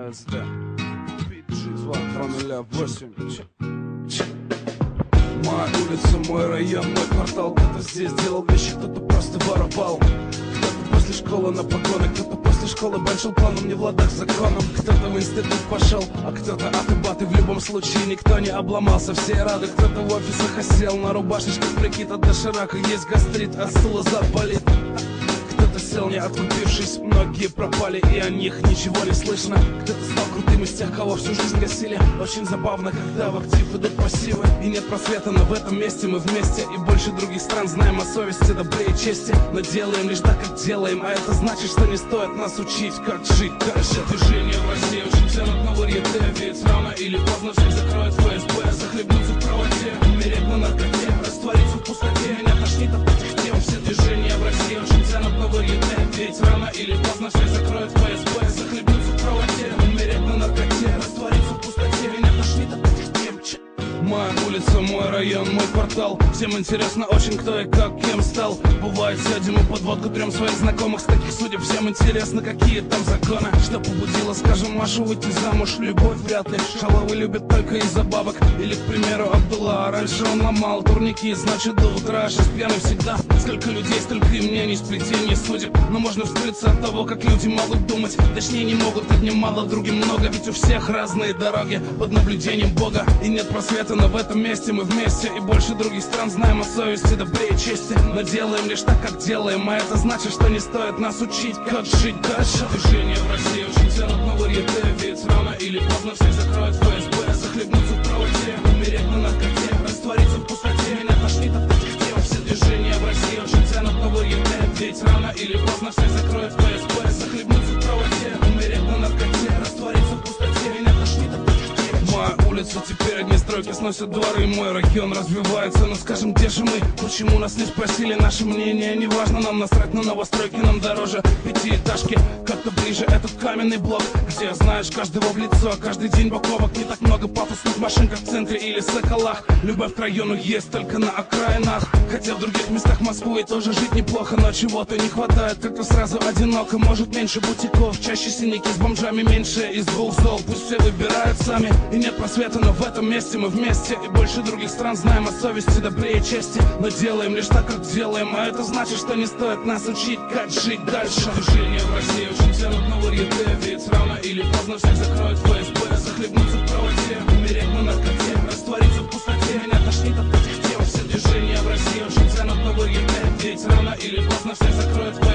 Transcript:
СД. PG 208. Моя улица, мой район, мой квартал. Кто-то здесь делал вещи, кто-то просто воровал. Кто-то после школы на погоны, кто-то после школы большим планом, не в ладах с законом. Кто-то в институт пошел, а кто-то аты-баты. В любом случае никто не обломался, все рады. Кто-то в офисах осел, на рубашечках прикид от доширака. Есть гастрит, от стула зад болит. Кто-то сел, не откупившись, многие пропали, и о них ничего не слышно. Кто-то стал крутым из тех, кого всю жизнь гасили. Очень забавно, когда в актив идут пассивы. И нет просвета, но в этом месте мы вместе. И больше других стран знаем о совести, добре и чести. Но делаем лишь так, как делаем. А это значит, что не стоит нас учить, как жить дальше. Движение в России очень ценят на варьете. Ведь рано или поздно всех закроет ФСБ. Захлебнуться в правоте, умереть на наркоте, раствориться в пустоте. Меня тошнит от этих тем. Все движения в России очень ценят на варьете. Ведь рано или поздно всех закроет ФСБ. Захлебнуться в правоте, умереть на наркоте, раствориться в пустоте. Меня тошнит от этих тем. Моя улица, мой район, мой квартал. Всем интересно очень, кто и как, кем стал. Бывает, сядем и под водку трем своих знакомых. С таких судеб всем интересно, какие там законы. Что побудило, скажем, Машу выйти замуж? Любовь вряд ли, шалавы любят только из-за бабок. Или, к примеру, Абдулла, раньше он ломал турники, значит до утра, сейчас пьяный всегда. Сколько людей, столько и мнений, сплетений судеб. Но можно вскрыться от того, как люди могут думать. Точнее не могут, одним мало, другим много. Ведь у всех разные дороги под наблюдением Бога. И нет просвета, но в этом месте мы вместе. И больше других стран знаем о совести, добре и чести. Но делаем лишь так, как делаем. А это значит, что не стоит нас учить, как жить дальше. Движение в России очень ценят на варьете. Ведь рано или поздно всех закроет ФСБ. Захлебнуться в правоте, умереть на наркоте, раствориться в пустоте. Меня тошнит от этих тем. Все движения в России очень ценят на варьете. Ведь рано или поздно всех закроет ФСБ. Захлебнуться в правоте, умереть на наркоте, раствориться в пустоте. Меня тошнит от этих тем. Моя улица, теперь одни стройки сносят дворы. Мой район развивается, но скажем, где же мы? Почему нас не спросили наше мнение? Не важно, нам насрать на новостройки, нам дороже пятиэтажки. Как-то ближе этот каменный блок, где знаешь каждого в лицо, каждый день боковок. Не так много пафосных машин, как в центре или Соколах. Любовь к району есть только на окраинах. Хотя в других местах Москвы тоже жить неплохо, но чего-то не хватает, как-то сразу одиноко. Может меньше бутиков, чаще синяки с бомжами, меньше из двух зол. Пусть все выбирают сами, и нет просвета, но в этом месте мы вместе. И больше других стран знаем о совести, добре и чести. Но делаем лишь так, как делаем. А это значит, что не стоит нас учить, как жить дальше. Движение в России очень ценят на варьете. Ведь рано или поздно всех закроет ФСБ. Захлебнуться в правоте, умереть на наркоте, раствориться в пустоте. Меня тошнит от этих тем. Все движения в России очень ценят на варьете. Ведь рано или поздно всех закроет ФСБ.